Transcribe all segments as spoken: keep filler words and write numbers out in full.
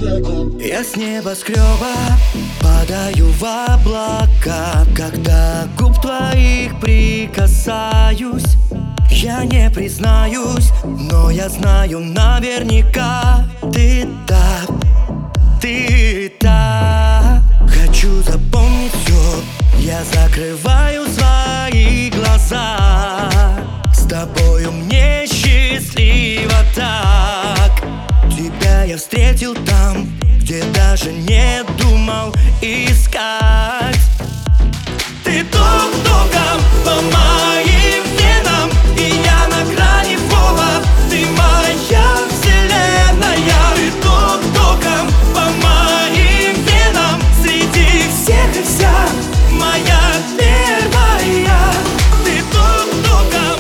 Я с небоскреба падаю в облака, когда губ твоих прикасаюсь. Я не признаюсь, но я знаю наверняка. Ты так, ты так. Хочу запомнить все, я закрываю свои глаза. С тобою мне счастливо так. Тебя я встретил там, где даже не думал искать. Ты ток-током по моим венам, и я на грани фола. Ты моя вселенная. Ты ток-током по моим венам, среди всех и вся моя первая. Ты ток-током,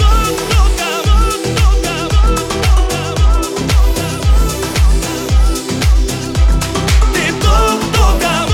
ты ток-током.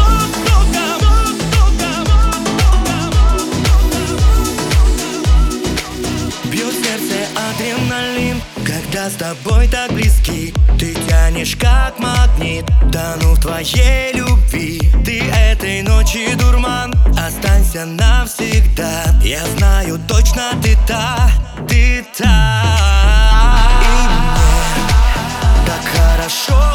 Бьет сердце адреналин, когда с тобой так близки. Ты тянешь как магнит, тону в твоей любви. Ты этой ночи дурман, останься навсегда. Я знаю точно, ты та, ты та. И мне так хорошо